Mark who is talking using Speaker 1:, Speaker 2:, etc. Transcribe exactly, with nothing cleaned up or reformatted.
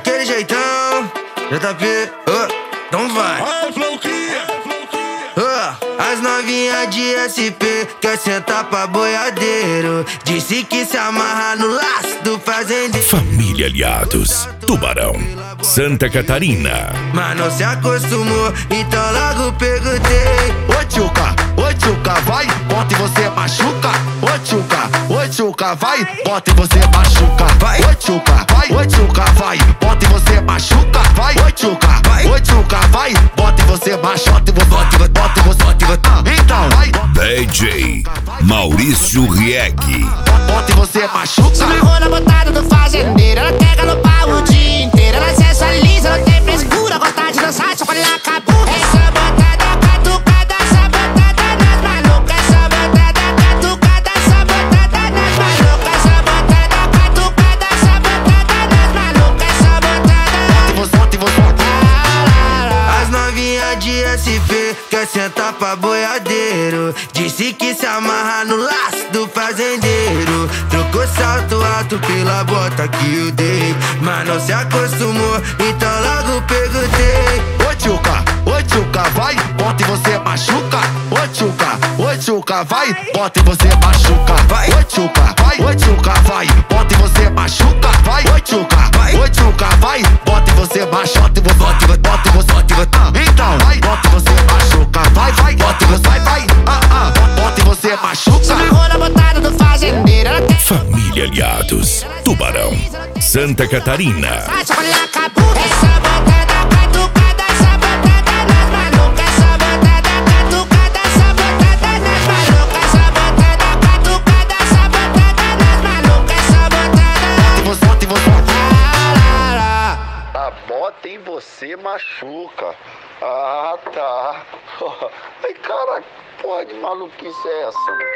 Speaker 1: daquele jeitão, J P, oh, então vai. Oh, as novinhas de S P quer sentar pra boiadeiro. Disse que se amarra no laço do fazendeiro.
Speaker 2: Família Aliados, Tubarão, Santa Catarina.
Speaker 1: Mas não se acostumou, então logo perguntei.
Speaker 3: Ô tchuca, ô tchuca, vai, bota e você machuca. Ô tchuca, ô tchuca, vai, bota e você machuca.
Speaker 1: Vai.
Speaker 3: Ô tchuca, vai, ô tchuca, vai, bota e você machuca. Vai, ô tchuca,
Speaker 1: Vai.
Speaker 3: ô tchuca, vai, bota e você machuca. Bota e você, bota e você, bota e você. Ah, então, vai,
Speaker 2: D J Maurício Rieck.
Speaker 3: bota e você machuca.
Speaker 4: Se amarrou na botada do fazendeiro. Ela quer galopar o dia inteiro. Ela sensualiza, não tem frescura. Gosta de dançar, só quando ela acabou. Essa botada catucada, essa botada nas malucas. Essa botada catucada, essa botada nas malucas. Essa botada catucada, essa botada nas malucas. Essa botada.
Speaker 3: Bota e você, bota e você.
Speaker 1: As novinhas de S P quer sentar pra boiadeiro. Disse que se amarra no laço do fazendeiro. Trocou salto alto pela bota que eu dei, mas não se acostumou, então logo perguntei.
Speaker 3: Ô tchuca, ô tchuca, vai, bota e você machuca. Ô tchuca, ô tchuca, vai, bota e você machuca.
Speaker 1: Vai.
Speaker 3: Ô tchuca, vai, ô tchuca, vai, bota e você machuca. Vai, ô tchuca,
Speaker 1: Vai.
Speaker 3: ô tchuca, vai, bota e você machuca. Bota e você, bota e você, bota e você. Ah, então, vai, bota e você machuca. Vai, vai, bota e você, vai, vai. Ah, ah, bota e você
Speaker 4: Se
Speaker 3: machuca.
Speaker 4: amarrou na botada do fazendeiro. Ela quer
Speaker 2: Família Aliados, Tubarão, Santa Catarina.
Speaker 4: só quando ela acabou. Essa botada catucada, essa botada nas malucas. Essa botada catucada, essa botada nas malucas. Essa botada catucada, essa botada nas malucas. Essa botada.
Speaker 3: Bota e você, bota e você.
Speaker 5: A bota em você machuca. Ah, tá. Ai, cara, porra de maluquice é essa, mano?